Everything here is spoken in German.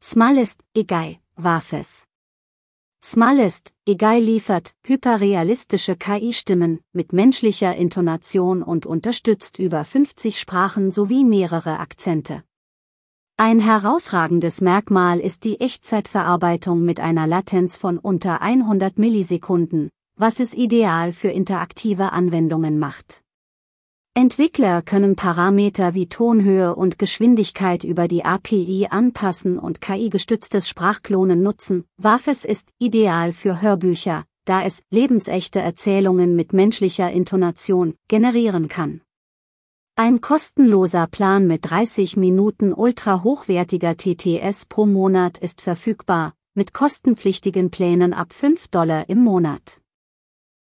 Smallest AI, Wafes. Smallest AI liefert hyperrealistische KI-Stimmen mit menschlicher Intonation und unterstützt über 50 Sprachen sowie mehrere Akzente. Ein herausragendes Merkmal ist die Echtzeitverarbeitung mit einer Latenz von unter 100 Millisekunden, was es ideal für interaktive Anwendungen macht. Entwickler können Parameter wie Tonhöhe und Geschwindigkeit über die API anpassen und KI-gestütztes Sprachklonen nutzen. Wafes ist ideal für Hörbücher, da es lebensechte Erzählungen mit menschlicher Intonation generieren kann. Ein kostenloser Plan mit 30 Minuten ultra-hochwertiger TTS pro Monat ist verfügbar, mit kostenpflichtigen Plänen ab $5 im Monat.